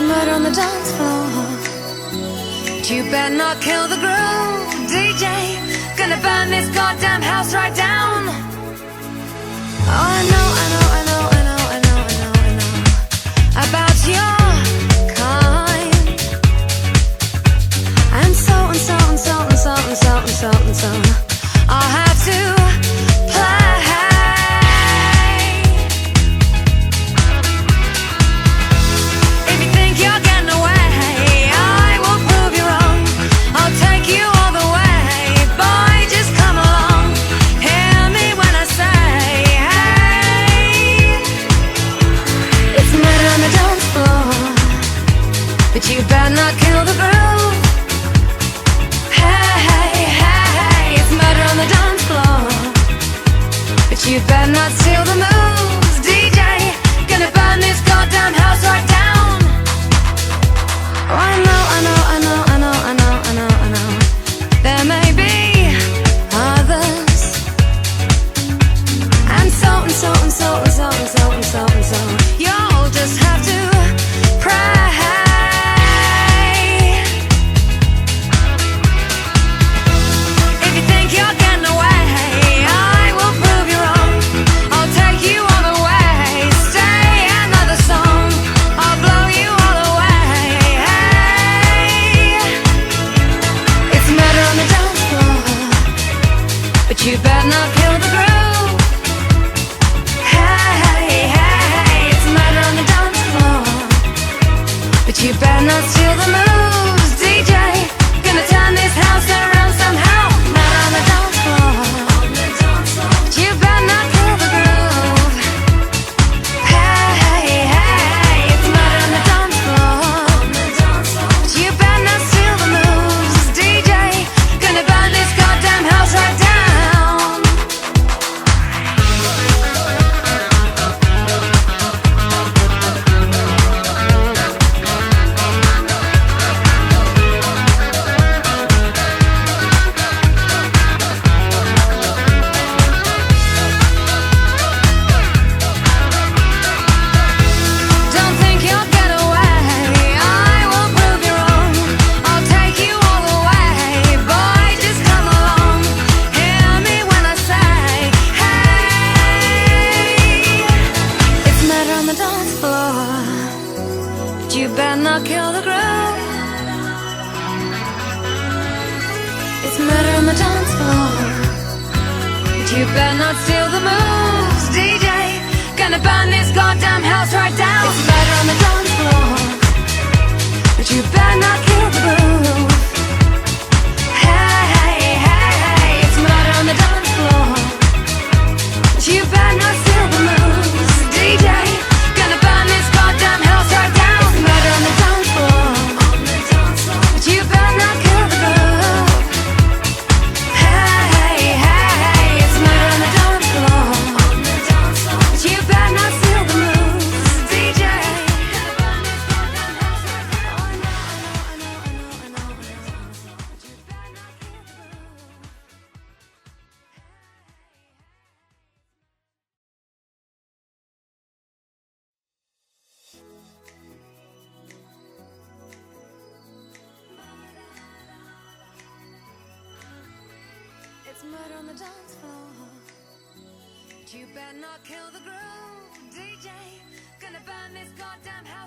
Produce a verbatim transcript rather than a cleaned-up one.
murder on the dance floor. You better not kill the groove, D J. Gonna burn this goddamn house right down. Oh, I know, I know, I know, I know, I know, I know, I know about your kind. And so and so and so and so and so and so and so I'll have to play. If you think you're getting away, I will prove you wrong. I'll take you all the way. Boy, just come along. Hear me when I say, hey, it's murder on the dance floor, but you better not kill the groove. Hey, hey, hey, hey, it's murder on the dance floor, but you better not steal the moves, D J. Gonna burn this goddamn house right down. Oh, I know, I know, I know, I know, I know, I know, I know. There may be others, and so and so and so and so and so and so and so. You'll just have to pray. If you think you're getting away, I will prove you wrong. I'll take you all the way. Stay another song, I'll blow you all away. Hey, it's murder on the dance floor, but you better not kill the groove. Hey, hey, hey, it's murder on the dance floor, but you better not steal the moves, D J. Gonna turn this house around somehow. Murder on the dance floor, but you better not kill the groove. Hey, hey, hey, it's murder on the dance floor, but you better not steal the moves, D J. Gonna burn this goddamn house right down. Don't think you'll get away, I will prove you wrong. I'll take you all the way. Boy, just come along. Hear me when I say, hey, it's murder on the dance floor, but you better not kill the groove. It's murder on the dance floor, but you better not steal the moves, D J. Gonna burn this goddamn house right down. It's murder on the dance floor, but you better not kill the groove. Hey, hey, hey, hey, it's murder on the dance floor, but you better not steal the moves, D J. Gonna burn this goddamn house right down. It's murder on the dance floor, but you better not kill the groove. Hey, hey, hey, it's murder on the dance floor, but you better not steal the moves, D J. Gonna burn this goddamn house right down. Oh, I know, I know, I know, I know, I know, but you better not kill the groove. It's murder on the dance floor, but you better not kill the groove, D J. Gonna burn this goddamn house.